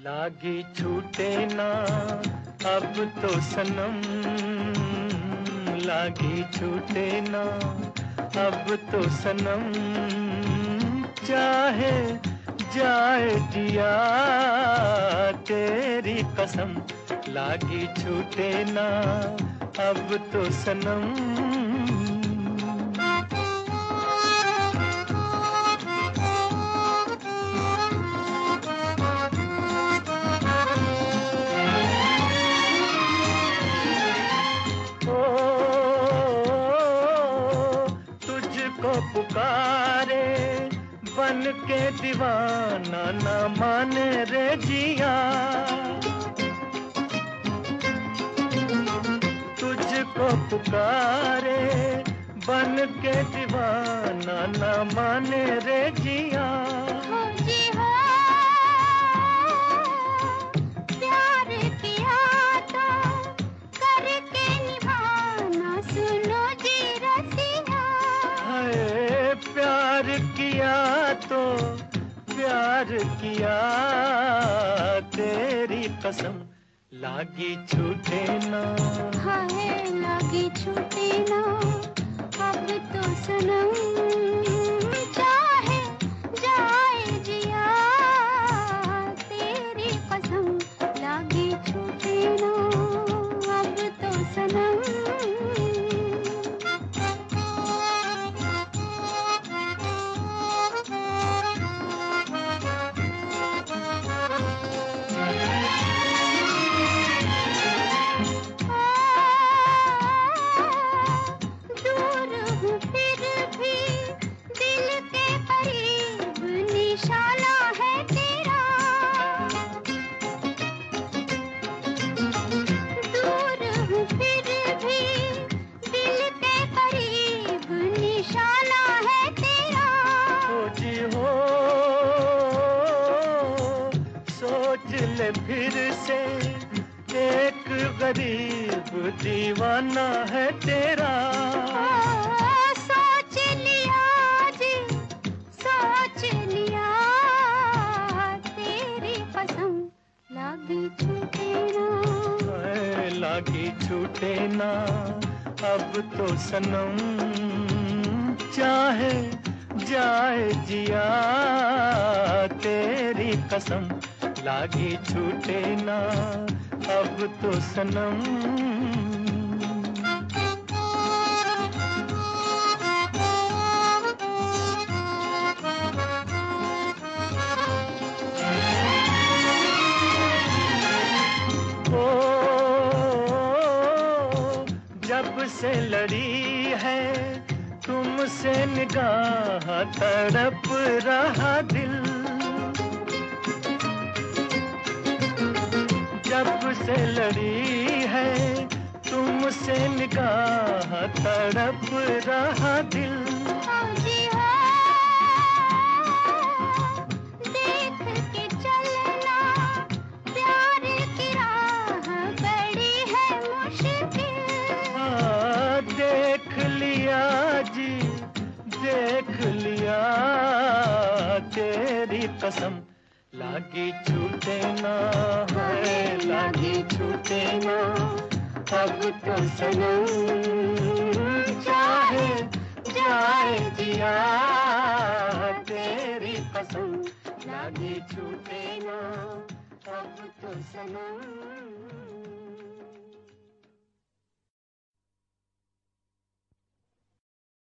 लागी छूटे ना अब तो सनम, लागी छूटे ना अब तो सनम, चाहे जाए जिया तेरी कसम, लागी छूटे ना अब तो सनम। को पुकारे बन के दीवाना न माने रे जिया, तुझको पुकारे बन के दीवाना न माने रे जिया। प्यार किया तो प्यार किया तेरी कसम, लागी छूटे ना, हाय लागी छूटे ना अब तो सनम, चाहे जाए जिया तेरी कसम, लागी छूटे ना अब तो सनम। सोच ले फिर से एक गरीब दीवाना है तेरा, सोच लिया जी सोच लिया तेरी कसम, लागी छूटे ना, लागी छूटे ना अब तो सनम, चाहे जाए जिया तेरी कसम, लागी छूटे ना अब तो सनम। ओ जब से लड़ी है तुमसे निगाह तड़प रहा दिल, जब से लड़ी है तुमसे निगाह तड़प रहा दिल। देख के चलना प्यार की राह बड़ी है मुश्किल, देख लिया जी देख लिया तेरी कसम, लागी छूटे ना है लागी छूटे ना अब तो सनम, चाहे जाए जिया तेरी कसम, लागी छूटे ना अब तो सनम।